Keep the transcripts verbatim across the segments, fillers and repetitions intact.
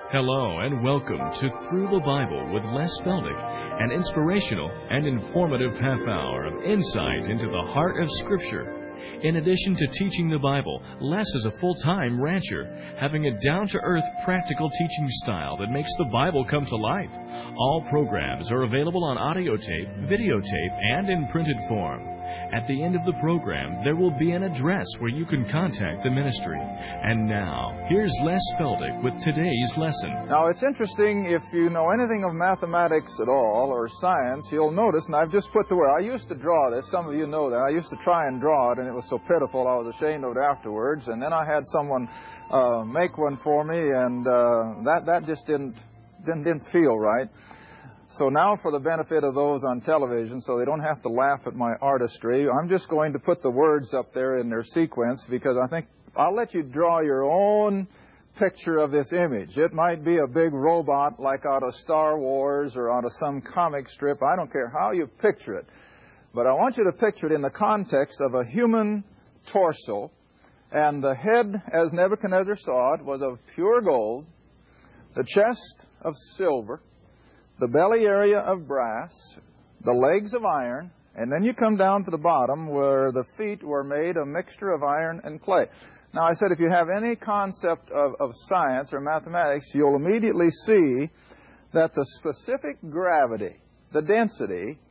Hello and welcome to Through the Bible with Les Feldick, an inspirational and informative half hour of insight into the heart of Scripture. In addition to teaching the Bible, Les is a full-time rancher, having a down-to-earth, practical teaching style that makes the Bible come to life. All programs are available on audio tape, videotape, and in printed form. At the end of the program, there will be an address where you can contact the ministry. And now, here's Les Feldick with today's lesson. Now, it's interesting, if you know anything of mathematics at all, or science, you'll notice, and I've just put the word, I used to draw this, some of you know that, I used to try and draw it, and it was so pitiful I was ashamed of it afterwards, and then I had someone uh, make one for me, and uh, that, that just didn't, didn't, didn't feel right. So now, for the benefit of those on television, so they don't have to laugh at my artistry, I'm just going to put the words up there in their sequence, because I think I'll let you draw your own picture of this image. It might be a big robot like out of Star Wars or out of some comic strip. I don't care how you picture it. But I want you to picture it in the context of a human torso, and the head, as Nebuchadnezzar saw it, was of pure gold, the chest of silver, the belly area of brass, the legs of iron, and then you come down to the bottom where the feet were made a mixture of iron and clay. Now, I said if you have any concept of, of science or mathematics, you'll immediately see that the specific gravity, the density,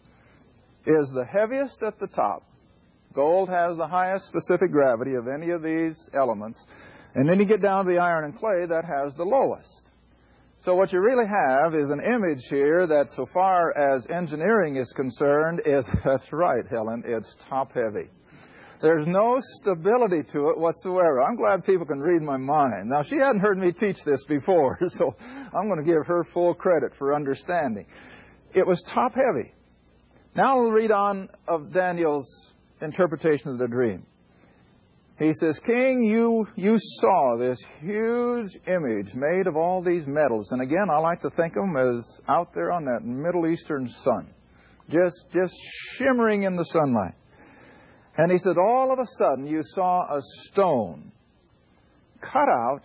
is the heaviest at the top. Gold has the highest specific gravity of any of these elements. And then you get down to the iron and clay, that has the lowest. So what you really have is an image here that, so far as engineering is concerned, is, that's right, Helen, it's top-heavy. There's no stability to it whatsoever. I'm glad people can read my mind. Now, she hadn't heard me teach this before, so I'm going to give her full credit for understanding. It was top-heavy. Now we'll read on of Daniel's interpretation of the dream. He says, King, you, you saw this huge image made of all these metals. And again, I like to think of them as out there on that Middle Eastern sun, just, just shimmering in the sunlight. And he said, all of a sudden you saw a stone cut out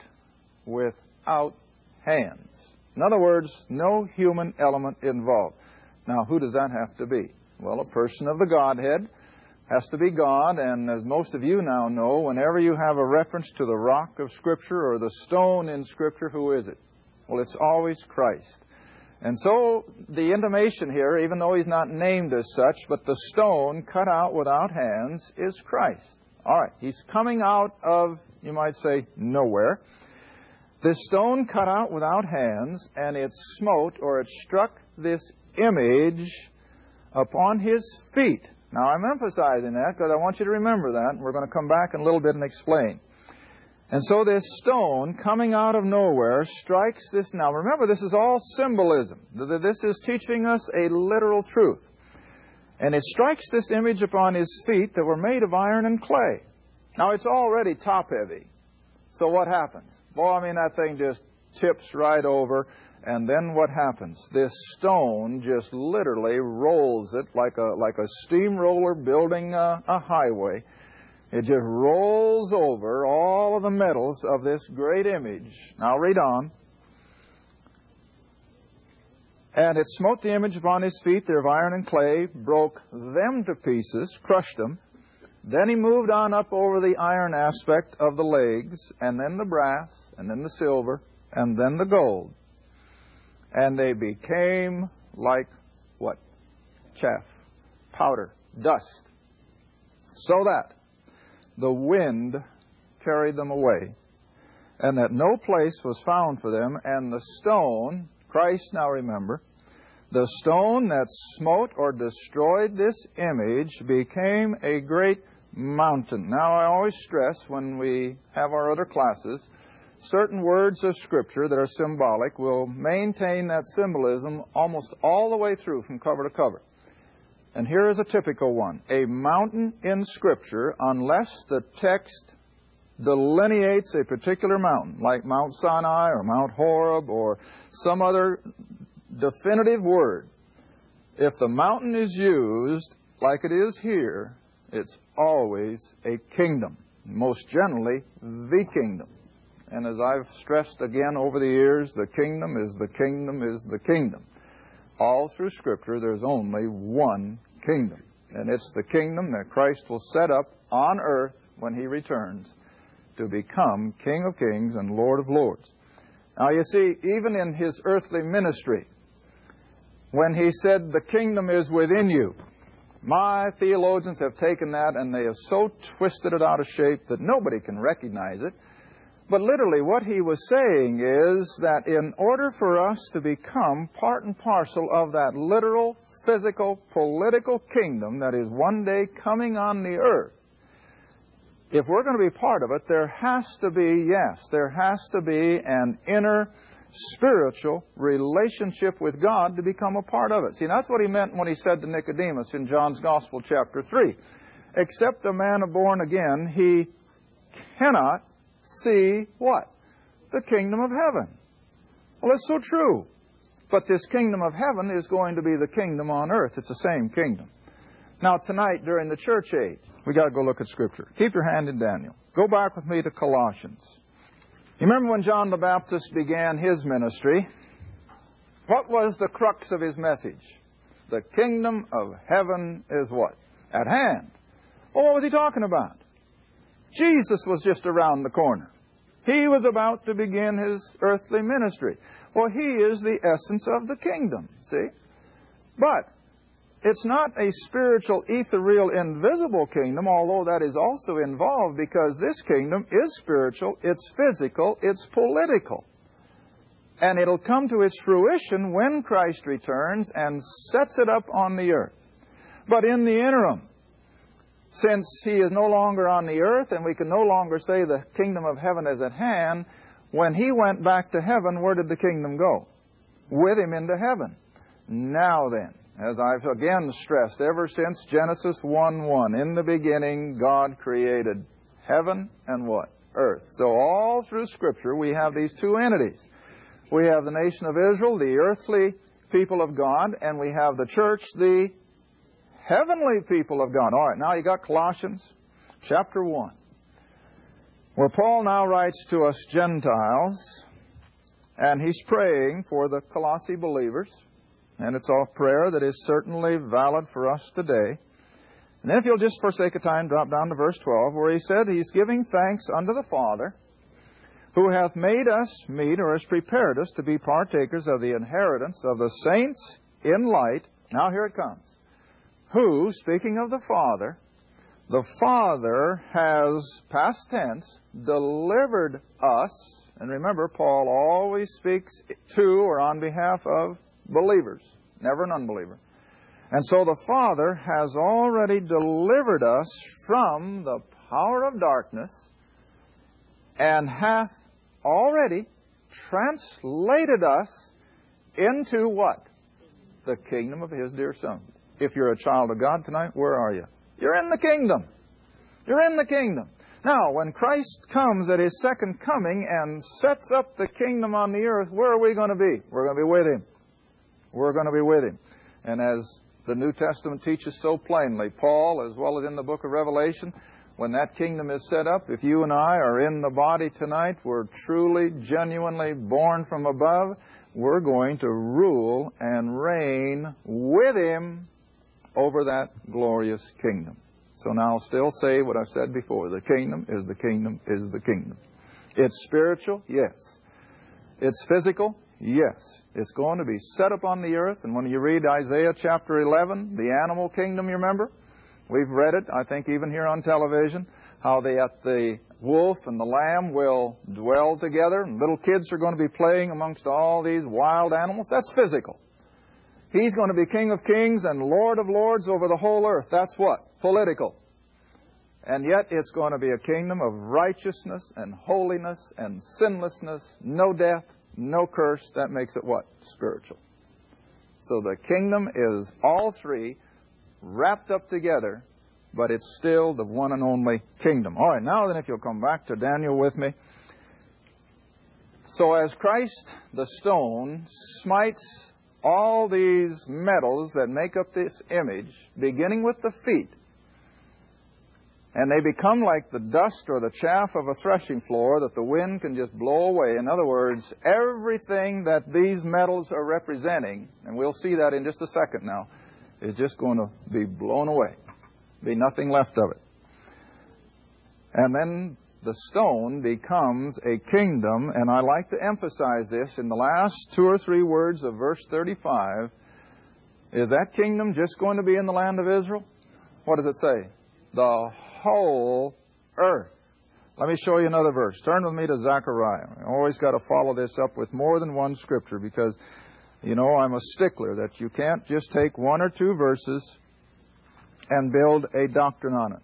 without hands. In other words, no human element involved. Now, who does that have to be? Well, a person of the Godhead. Has to be God, and as most of you now know, whenever you have a reference to the rock of Scripture or the stone in Scripture, who is it? Well, it's always Christ. And so the intimation here, even though he's not named as such, but the stone cut out without hands is Christ. All right, he's coming out of, you might say, nowhere. This stone cut out without hands, and it smote, or it struck this image upon his feet. Now, I'm emphasizing that because I want you to remember that. We're going to come back in a little bit and explain. And so this stone coming out of nowhere strikes this. Now, remember, this is all symbolism. This is teaching us a literal truth. And it strikes this image upon his feet that were made of iron and clay. Now, it's already top-heavy. So what happens? Well, I mean, that thing just tips right over. And then what happens? This stone just literally rolls it like a, like a steamroller building a, a highway. It just rolls over all of the metals of this great image. Now read on. And it smote the image upon his feet, they're of iron and clay, broke them to pieces, crushed them. Then he moved on up over the iron aspect of the legs, and then the brass, and then the silver, and then the gold. And they became like what? Chaff, powder, dust. So that the wind carried them away, and that no place was found for them. And the stone, Christ now remember, the stone that smote or destroyed this image became a great mountain. Now, I always stress when we have our other classes, certain words of Scripture that are symbolic will maintain that symbolism almost all the way through from cover to cover. And here is a typical one. A mountain in Scripture, unless the text delineates a particular mountain, like Mount Sinai or Mount Horeb or some other definitive word, if the mountain is used like it is here, it's always a kingdom, most generally the kingdom. And as I've stressed again over the years, the kingdom is the kingdom is the kingdom. All through Scripture, there's only one kingdom. And it's the kingdom that Christ will set up on earth when He returns to become King of Kings and Lord of Lords. Now you see, even in His earthly ministry, when He said, the kingdom is within you, my theologians have taken that and they have so twisted it out of shape that nobody can recognize it. But literally what He was saying is that in order for us to become part and parcel of that literal, physical, political kingdom that is one day coming on the earth, if we're going to be part of it, there has to be, yes, there has to be an inner spiritual relationship with God to become a part of it. See, that's what He meant when He said to Nicodemus in John's Gospel, chapter three. Except a man born again, he cannot see what? The kingdom of heaven. Well, it's so true. But this kingdom of heaven is going to be the kingdom on earth. It's the same kingdom. Now, tonight, during the church age, we got to go look at Scripture. Keep your hand in Daniel. Go back with me to Colossians. You remember when John the Baptist began his ministry? What was the crux of his message? The kingdom of heaven is what? At hand. Well, what was he talking about? Jesus was just around the corner. He was about to begin His earthly ministry. Well, He is the essence of the kingdom, see? But it's not a spiritual, ethereal, invisible kingdom, although that is also involved, because this kingdom is spiritual, it's physical, it's political. And it'll come to its fruition when Christ returns and sets it up on the earth. But in the interim, since He is no longer on the earth and we can no longer say the kingdom of heaven is at hand, when He went back to heaven, where did the kingdom go? With Him into heaven. Now then, as I've again stressed ever since Genesis one one, in the beginning God created heaven and what? Earth. So all through Scripture we have these two entities. We have the nation of Israel, the earthly people of God, and we have the church, the heavenly people of God. All right, now you got Colossians chapter one, where Paul now writes to us Gentiles, and he's praying for the Colossae believers. And it's a prayer that is certainly valid for us today. And then if you'll just, for sake of time, drop down to verse twelve, where he said, He's giving thanks unto the Father, who hath made us meet, or has prepared us to be partakers of the inheritance of the saints in light. Now here it comes. Who, speaking of the Father, the Father has, past tense, delivered us. And remember, Paul always speaks to or on behalf of believers, never an unbeliever. And so the Father has already delivered us from the power of darkness and hath already translated us into what? The kingdom of His dear Son. If you're a child of God tonight, where are you? You're in the kingdom. You're in the kingdom. Now, when Christ comes at His second coming and sets up the kingdom on the earth, where are we going to be? We're going to be with Him. We're going to be with Him. And as the New Testament teaches so plainly, Paul, as well as in the book of Revelation, when that kingdom is set up, if you and I are in the body tonight, we're truly, genuinely born from above, we're going to rule and reign with Him over that glorious kingdom. So now I'll still say what I've said before. The kingdom is the kingdom is the kingdom. It's spiritual, yes. It's physical, yes. It's going to be set up on the earth. And when you read Isaiah chapter eleven, the animal kingdom, you remember? We've read it, I think, even here on television, how they, at the wolf and the lamb will dwell together. And little kids are going to be playing amongst all these wild animals. That's physical. He's going to be King of Kings and Lord of Lords over the whole earth. That's what? Political. And yet it's going to be a kingdom of righteousness and holiness and sinlessness, no death, no curse. That makes it what? Spiritual. So the kingdom is all three wrapped up together, but it's still the one and only kingdom. All right, now then if you'll come back to Daniel with me. So as Christ, the stone, smites all these metals that make up this image, beginning with the feet, And they become like the dust or the chaff of a threshing floor that the wind can just blow away. In other words, everything that these metals are representing, and we'll see that in just a second now, is just going to be blown away. Be nothing left of it. And then the stone becomes a kingdom, and I like to emphasize this in the last two or three words of verse thirty-five. Is that kingdom just going to be in the land of Israel? What does it say? The whole earth. Let me show you another verse. Turn with me to Zechariah. I always got to follow this up with more than one scripture because, you know, I'm a stickler that you can't just take one or two verses and build a doctrine on it.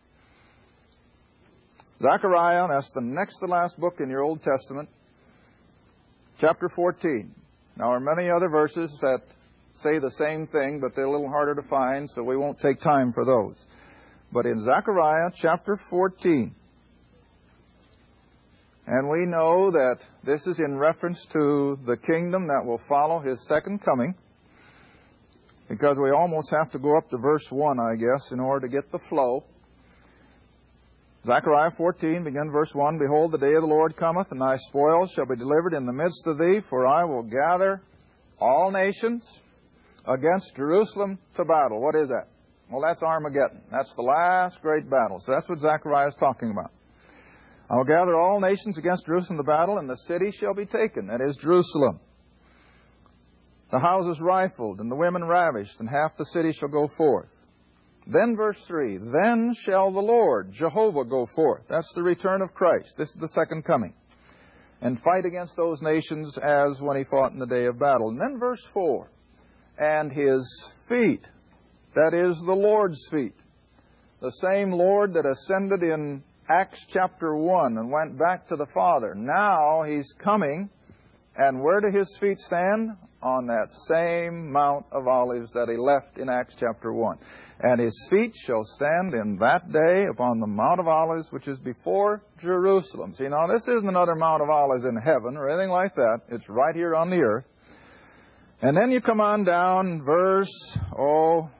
Zechariah, that's the next to last book in your Old Testament, chapter fourteen. Now, there are many other verses that say the same thing, but they're a little harder to find, so we won't take time for those. But in Zechariah chapter fourteen, and we know that this is in reference to the kingdom that will follow His second coming, because we almost have to go up to verse one, I guess, in order to get the flow. Zechariah fourteen, begin verse one, Behold, the day of the Lord cometh, and thy spoils shall be delivered in the midst of thee, for I will gather all nations against Jerusalem to battle. What is that? Well, that's Armageddon. That's the last great battle. So that's what Zechariah is talking about. I will gather all nations against Jerusalem to battle, and the city shall be taken. That is Jerusalem. The houses rifled, and the women ravished, and half the city shall go forth. Then verse three, Then shall the Lord, Jehovah, go forth. That's the return of Christ. This is the second coming. And fight against those nations as when He fought in the day of battle. And then verse four, And His feet, that is the Lord's feet, the same Lord that ascended in Acts chapter one and went back to the Father. Now He's coming, and where do His feet stand? On that same Mount of Olives that He left in Acts chapter one. And His feet shall stand in that day upon the Mount of Olives, which is before Jerusalem. See, now this isn't another Mount of Olives in heaven or anything like that. It's right here on the earth. And then you come on down, verse, oh,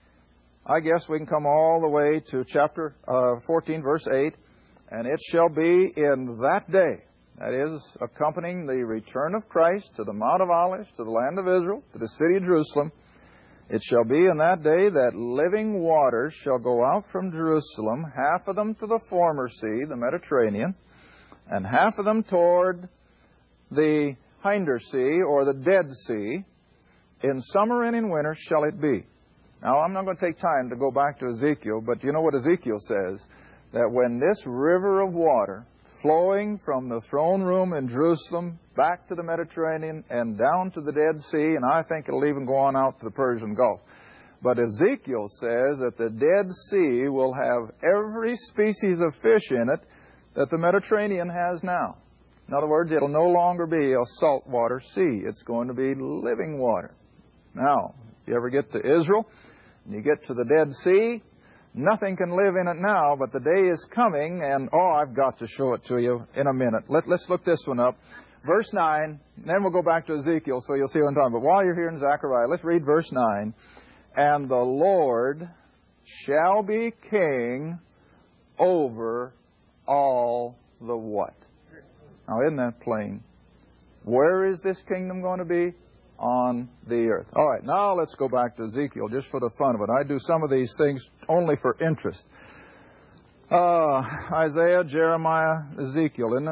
I guess we can come all the way to chapter uh, fourteen, verse eight. And it shall be in that day, that is, accompanying the return of Christ to the Mount of Olives, to the land of Israel, to the city of Jerusalem, it shall be in that day that living waters shall go out from Jerusalem, half of them to the former sea, the Mediterranean, and half of them toward the hinder sea, or the Dead Sea. In summer and in winter shall it be. Now, I'm not going to take time to go back to Ezekiel, but you know what Ezekiel says? That when this river of water flowing from the throne room in Jerusalem back to the Mediterranean and down to the Dead Sea, and I think it'll even go on out to the Persian Gulf. But Ezekiel says that the Dead Sea will have every species of fish in it that the Mediterranean has now. In other words, it'll no longer be a saltwater sea. It's going to be living water. Now, if you ever get to Israel and you get to the Dead Sea, nothing can live in it now, but the day is coming, and oh, I've got to show it to you in a minute. Let, let's look this one up. Verse nine, then we'll go back to Ezekiel so you'll see what I'm talking about. But while you're here in Zechariah, let's read verse nine. And the Lord shall be king over all the what? Now, isn't that plain? Where is this kingdom going to be? On the earth. All right, now let's go back to Ezekiel just for the fun of it. I do some of these things only for interest. Uh, Isaiah, Jeremiah, Ezekiel, isn't it?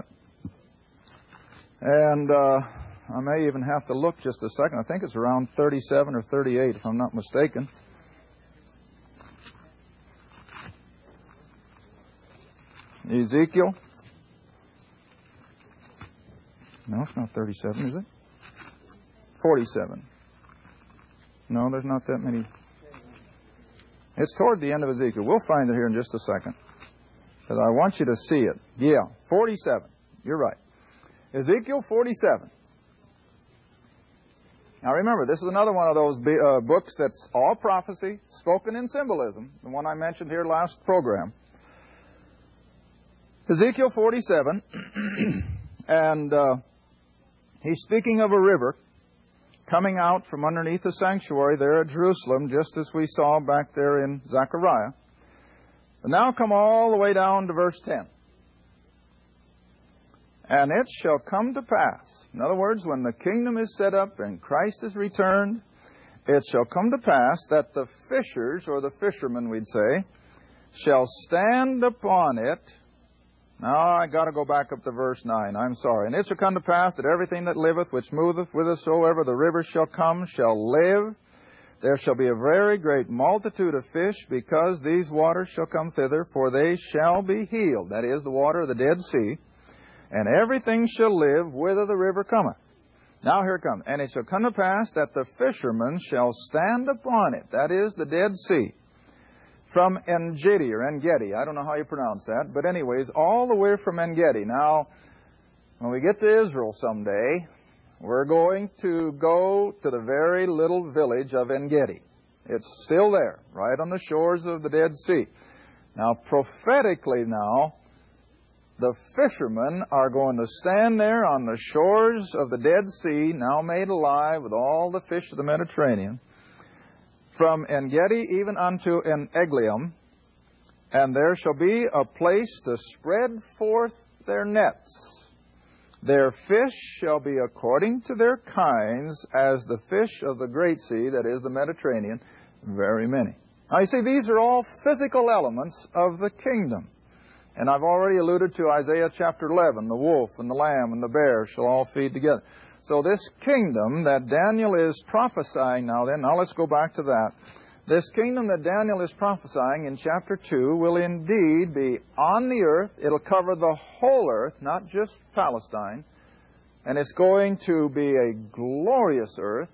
And uh, I may even have to look just a second. I think it's around thirty-seven or thirty-eight, if I'm not mistaken. Ezekiel. No, it's not thirty-seven, is it? forty-seven. No, there's not that many. It's toward the end of Ezekiel. We'll find it here in just a second, because I want you to see it. Yeah, forty-seven. You're right. Ezekiel forty-seven. Now remember, this is another one of those uh, books that's all prophecy, spoken in symbolism, the one I mentioned here last program. Ezekiel forty-seven, and uh, he's speaking of a river coming out from underneath the sanctuary there at Jerusalem, just as we saw back there in Zechariah. But now come all the way down to verse ten. And it shall come to pass. In other words, when the kingdom is set up and Christ is returned, it shall come to pass that the fishers, or the fishermen we'd say, shall stand upon it. Now I got to go back up to verse nine. I'm sorry. And it shall come to pass that everything that liveth, which moveth whithersoever the rivers shall come, shall live. There shall be a very great multitude of fish, because these waters shall come thither, for they shall be healed. That is, the water of the Dead Sea. And everything shall live whither the river cometh. Now here it comes. And it shall come to pass that the fishermen shall stand upon it. That is, the Dead Sea. From En-Gedi, or En-Gedi. I don't know how you pronounce that. But anyways, all the way from En-Gedi. Now, when we get to Israel someday, we're going to go to the very little village of En-Gedi. It's still there, right on the shores of the Dead Sea. Now, prophetically now, the fishermen are going to stand there on the shores of the Dead Sea, now made alive with all the fish of the Mediterranean, from En-Gedi even unto En-Eglaim, and there shall be a place to spread forth their nets. Their fish shall be according to their kinds, as the fish of the great sea, that is the Mediterranean, very many. Now you see, these are all physical elements of the kingdom. And I've already alluded to Isaiah chapter eleven, the wolf and the lamb and the bear shall all feed together. So this kingdom that Daniel is prophesying now then, now let's go back to that. This kingdom that Daniel is prophesying in chapter two will indeed be on the earth. It'll cover the whole earth, not just Palestine. And it's going to be a glorious earth.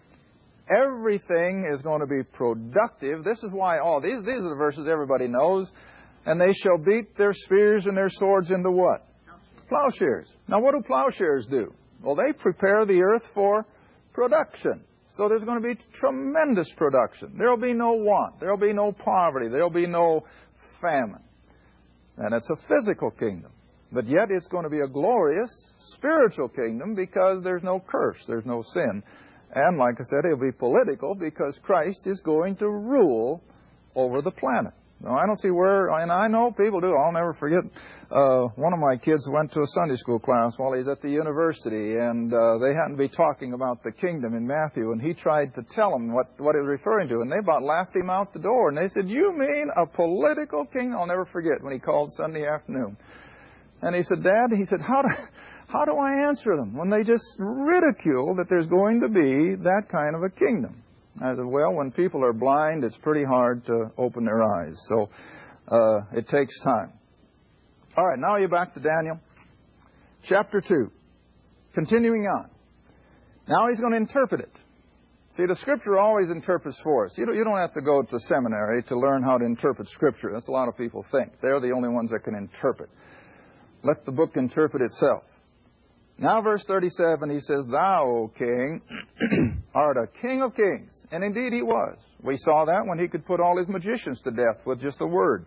Everything is going to be productive. This is why all these, these are the verses everybody knows. And they shall beat their spears and their swords into what? Plowshares. Now what do plowshares do? Well, they prepare the earth for production. So there's going to be tremendous production. There will be no want. There will be no poverty. There will be no famine. And it's a physical kingdom. But yet it's going to be a glorious spiritual kingdom, because there's no curse. There's no sin. And like I said, it'll be political, because Christ is going to rule over the planet. No, I don't see where, and I know people do. I'll never forget, uh, one of my kids went to a Sunday school class while he's at the university, and uh, they happened to be talking about the kingdom in Matthew, and he tried to tell them what, what it was referring to, and they about laughed him out the door, and they said, "You mean a political kingdom?" I'll never forget when he called Sunday afternoon. And he said, "Dad," he said, how do, how do I answer them when they just ridicule that there's going to be that kind of a kingdom? I said, well, when people are blind, it's pretty hard to open their eyes. So uh, it takes time. All right, now you're back to Daniel. Chapter two. Continuing on. Now he's going to interpret it. See, the Scripture always interprets for us. You don't, you don't have to go to seminary to learn how to interpret Scripture. That's a lot of people think. They're the only ones that can interpret. Let the book interpret itself. Now verse thirty-seven, he says, "Thou, O king, art a king of kings." And indeed he was. We saw that when he could put all his magicians to death with just a word.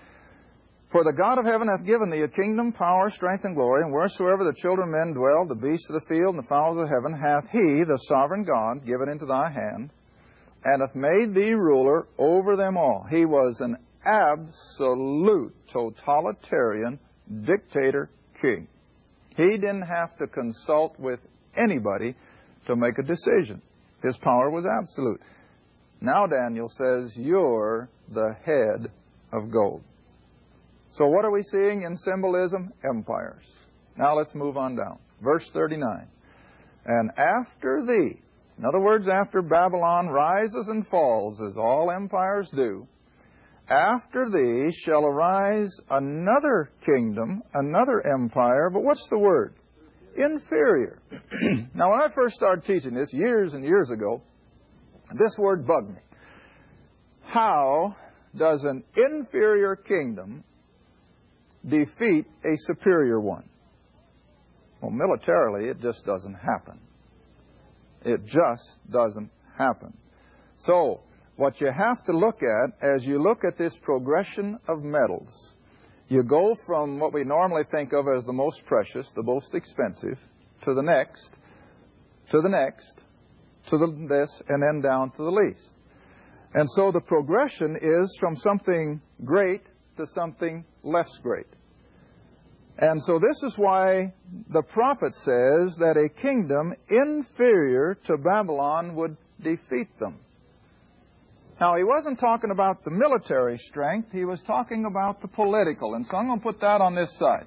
"For the God of heaven hath given thee a kingdom, power, strength, and glory, and wheresoever the children of men dwell, the beasts of the field and the fowls of heaven, hath he, the sovereign God, given into thy hand, and hath made thee ruler over them all." He was an absolute totalitarian dictator king. He didn't have to consult with anybody to make a decision. His power was absolute. Now Daniel says, you're the head of gold. So what are we seeing in symbolism? Empires. Now let's move on down. Verse thirty-nine. "And after thee," in other words, after Babylon rises and falls, as all empires do, "after thee shall arise another kingdom," another empire, but what's the word? Inferior. Now, when I first started teaching this years and years ago, this word bugged me. How does an inferior kingdom defeat a superior one? Well, militarily, it just doesn't happen. It just doesn't happen. So, what you have to look at, as you look at this progression of metals, you go from what we normally think of as the most precious, the most expensive, to the next, to the next, to the, this, and then down to the least. And so the progression is from something great to something less great. And so this is why the prophet says that a kingdom inferior to Babylon would defeat them. Now, he wasn't talking about the military strength. He was talking about the political. And so I'm going to put that on this side.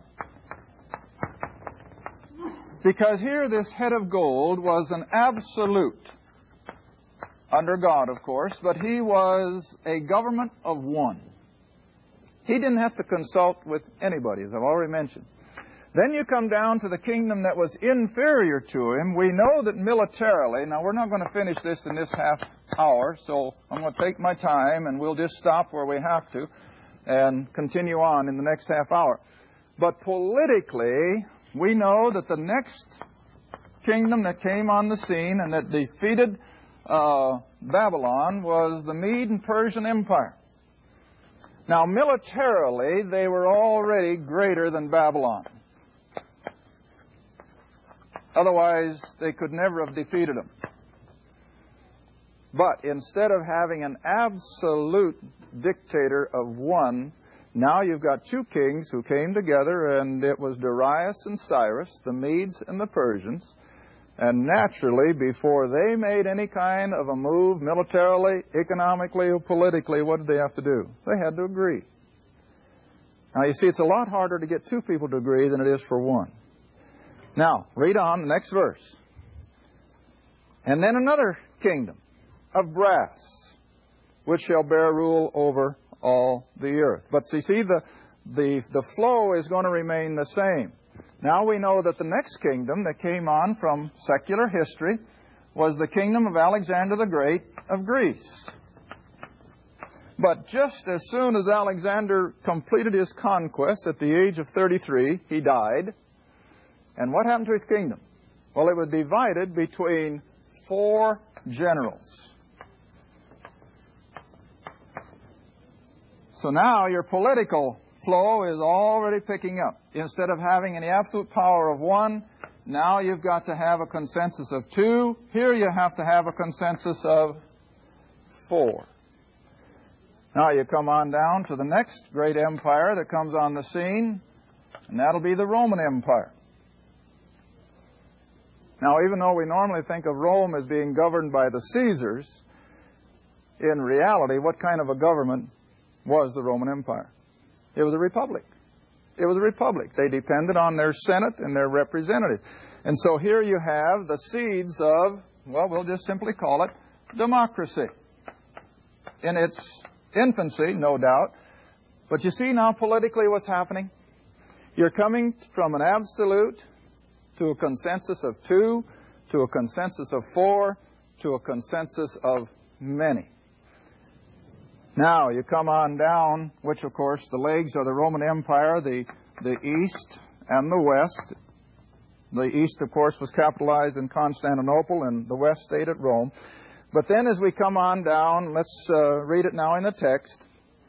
Because here this head of gold was an absolute, under God, of course, but he was a government of one. He didn't have to consult with anybody, as I've already mentioned. Then you come down to the kingdom that was inferior to him. We know that militarily, now we're not going to finish this in this half hour, so I'm going to take my time and we'll just stop where we have to and continue on in the next half hour. But politically, we know that the next kingdom that came on the scene and that defeated uh, Babylon was the Mede and Persian Empire. Now, militarily, they were already greater than Babylon. Otherwise, they could never have defeated them. But instead of having an absolute dictator of one, now you've got two kings who came together, and it was Darius and Cyrus, the Medes and the Persians. And naturally, before they made any kind of a move militarily, economically, or politically, what did they have to do? They had to agree. Now, you see, it's a lot harder to get two people to agree than it is for one. Now, read on the next verse. And then another kingdom of brass, which shall bear rule over all the earth. But you see, the, the, the flow is going to remain the same. Now we know that the next kingdom that came on from secular history was the kingdom of Alexander the Great of Greece. But just as soon as Alexander completed his conquest at the age of thirty-three, he died. And what happened to his kingdom? Well, it was divided between four generals. So now your political flow is already picking up. Instead of having any absolute power of one, now you've got to have a consensus of two. Here you have to have a consensus of four. Now you come on down to the next great empire that comes on the scene, and that'll be the Roman Empire. Now, even though we normally think of Rome as being governed by the Caesars, in reality, what kind of a government was the Roman Empire? It was a republic. It was a republic. They depended on their Senate and their representatives. And so here you have the seeds of, well, we'll just simply call it democracy. In its infancy, no doubt. But you see now politically what's happening? You're coming from an absolute to a consensus of two, to a consensus of four, to a consensus of many. Now, you come on down, which, of course, the legs are the Roman Empire, the, the East and the West. The East, of course, was capitalized in Constantinople, and the West stayed at Rome. But then as we come on down, let's uh, read it now in the text.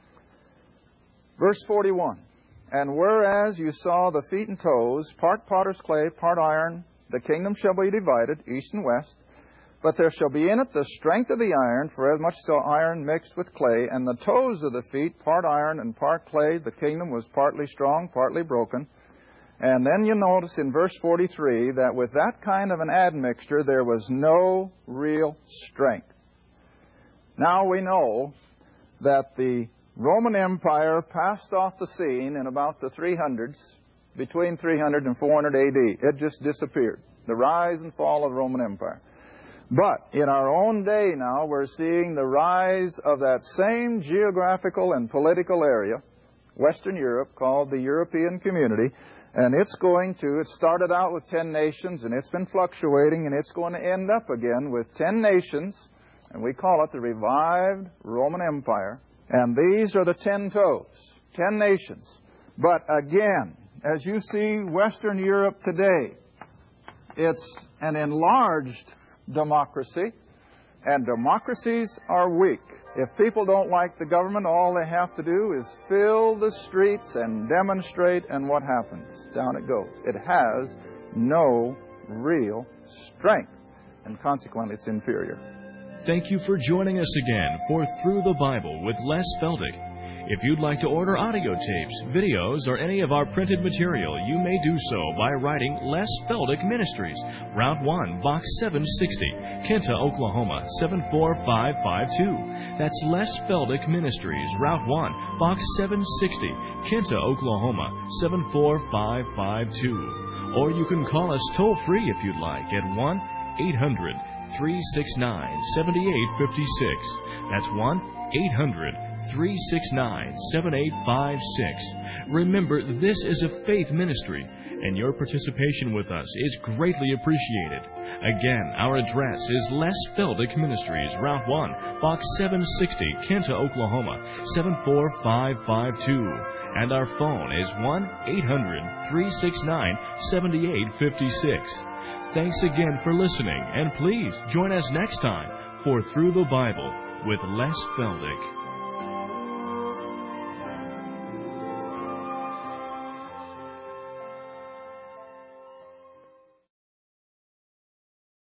Verse forty-one. And whereas you saw the feet and toes, part potter's clay, part iron, the kingdom shall be divided, east and west. But there shall be in it the strength of the iron, for as much so iron mixed with clay, and the toes of the feet, part iron and part clay. The kingdom was partly strong, partly broken. And then you notice in verse forty-three that with that kind of an admixture, there was no real strength. Now we know that the Roman Empire passed off the scene in about the three hundreds, between three hundred and four hundred A D. It just disappeared. The rise and fall of the Roman Empire. But in our own day now, we're seeing the rise of that same geographical and political area, Western Europe, called the European Community. And it's going to, it started out with ten nations, and it's been fluctuating, and it's going to end up again with ten nations, and we call it the revived Roman Empire. And these are the ten toes, ten nations. But again, as you see Western Europe today, it's an enlarged democracy, and democracies are weak. If people don't like the government, all they have to do is fill the streets and demonstrate, and what happens? Down it goes. It has no real strength, and consequently it's inferior. Thank you for joining us again for Through the Bible with Les Feldick. If you'd like to order audio tapes, videos, or any of our printed material, you may do so by writing Les Feldick Ministries, Route one, Box seven sixty, Kenta, Oklahoma, seven four five five two. That's Les Feldick Ministries, Route one, Box seven sixty, Kenta, Oklahoma, seven four five five two. Or you can call us toll-free if you'd like at one eight hundred, three six nine, seven eight five six. That's one eight hundred, three six nine, seven eight five six. Remember, this is a faith ministry, and your participation with us is greatly appreciated. Again, our address is Les Feldick Ministries, Route one, Box seven sixty, Kenta, Oklahoma, seven four five five two. And our phone is one eight hundred, three six nine, seven eight five six. Thanks again for listening, and please join us next time for Through the Bible with Les Feldick.